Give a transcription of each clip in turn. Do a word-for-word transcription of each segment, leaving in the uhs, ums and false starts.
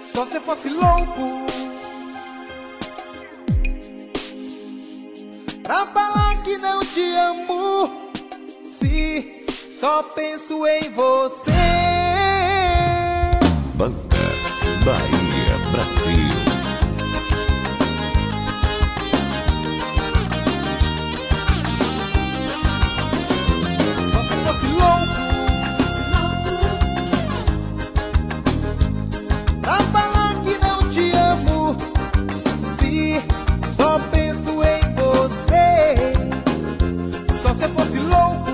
Só se fosse louco pra falar que não te amo, se só penso em você. Banda Bahia Brasil. Só se fosse louco pra falar que não te amo, se só penso em você. Só se fosse louco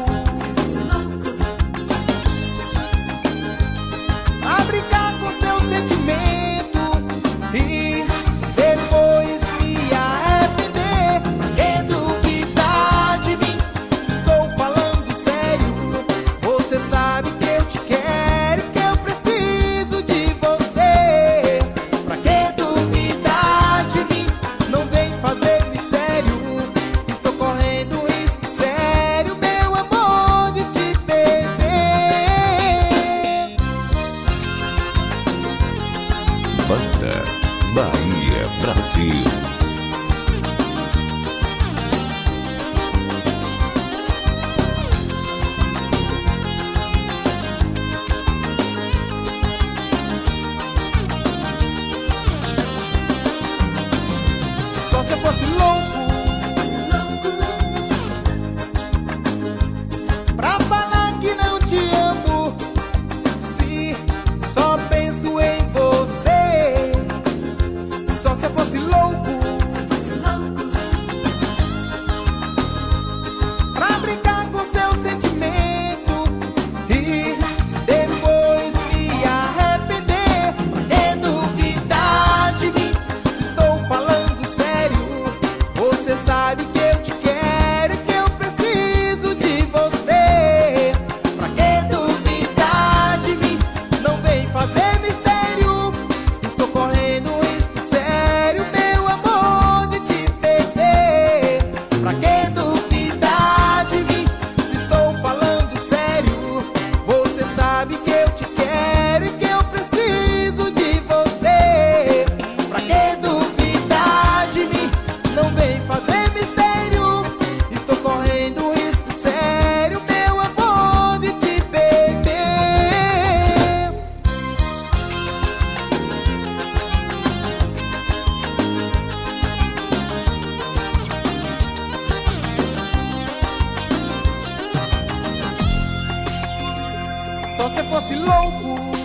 pra brincar com seu sentimento e depois me arrepender. Quem duvidar de mim, se estou falando sério, você sabe que eu te quero, que eu preciso de você. Pra que duvidar de mim, não vem fazer mistério, estou correndo risco sério, meu amor, de te perder. Banda Bahia Brasil. Só se eu fosse louco pra falar que não te amo, se só penso em você. Só se eu fosse louco pra brincar com seu sentimento e depois me arrepender. Pra que duvidar de mim, se estou falando sério, você sabe que eu te quero, que eu preciso de você. Pra que duvidar de mim, não vem fazer mistério, estou correndo risco sério, meu amor, de te perder. Pra que duvidar de mim, se estou falando sério, você sabe que eu te quero e que eu preciso de você. Pra que duvidar de mim, não vem fazer mistério, estou correndo risco sério, meu amor, de te perder. Só se eu fosse louco